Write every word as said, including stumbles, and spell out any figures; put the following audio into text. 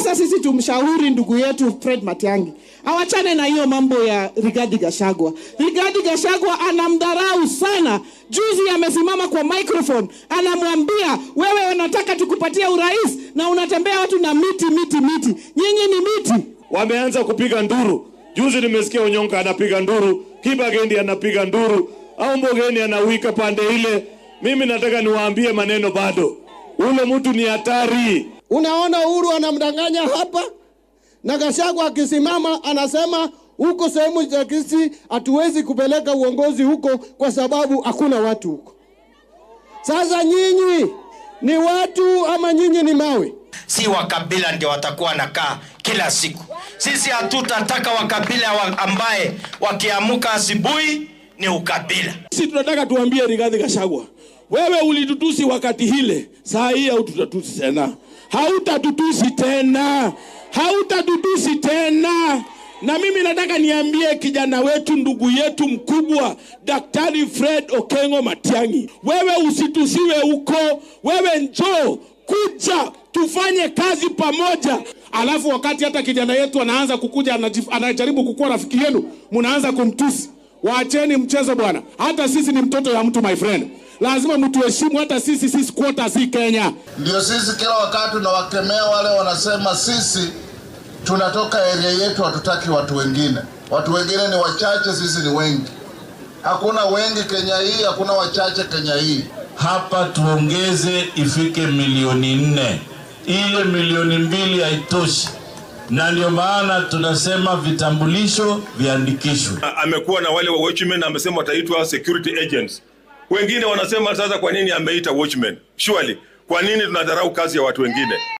Sasa sisi tumshauri ndugu yetu Fred Matiang'i awachane na hiyo mambo ya Rigathi Gachagua. Rigathi Gachagua anamdharau sana. Juzi amesimama kwa microphone anamwambia, wewe unataka tukupatia urais na unatembea watu na miti miti miti. Nyinyi ni miti. Wameanza kupiga nduru. Juzi nimesikia Onyonka anapiga nduru, Kibagendi anapiga nduru, au Mbogeni anawika pande ile. Mimi nataka niwaambie maneno bado. Ule mtu ni hatari. Unaona Uhuru anamdanganya hapa, na Gachagua akisimama anasema huko sehemu za Kisii hatuwezi kupeleka uongozi huko kwa sababu hakuna watu huko. Sasa nyinyi ni watu ama nyinyi ni mawe? Si wakabila ndio watakuwa nakaa kila siku. Sisi hatutataka wakabila wa ambaye wakiamuka asubuhi ni ukabila. Sisi tunataka tuambie Rigathi Gachagua, wewe ulitutusi wakati hile, saa hii hautatutusi tena. Hautatutusi tena. Hautatutusi tena. Na mimi nataka niambie kijana wetu, ndugu yetu mkubwa, Daktari Fred Okengo Matiang'i, wewe usitusiwe huko. Wewe njoo, kuja tufanye kazi pamoja. Alafu wakati hata kijana yetu anaanza kukuja anajaribu kukua rafiki yenu, mnaanza kumtusi. Waacheni mchezo bwana. Hata sisi ni mtoto ya mtu, my friend. Lazima mtuheshimu, hata sisi sisi quota si Kenya. Ndio sisi kila wakati tunawakemea wale wanasema sisi tunatoka area yetu, hatutaki watu wengine. Watu wengine ni wachache, sisi ni wengi. Hakuna wengi Kenya hii, hakuna wachache Kenya hii. Hapa tuongeze ifike milioni nne. Ile milioni mbili haitoshi. Na ndio maana tunasema vitambulisho viandikishwe. Amekuwa na wale wa watchmen, amesema wataitwa security agents. Wengine wanasema sasa kwa nini ameita watchmen? Surely, kwa nini tunadharau kazi ya watu wengine?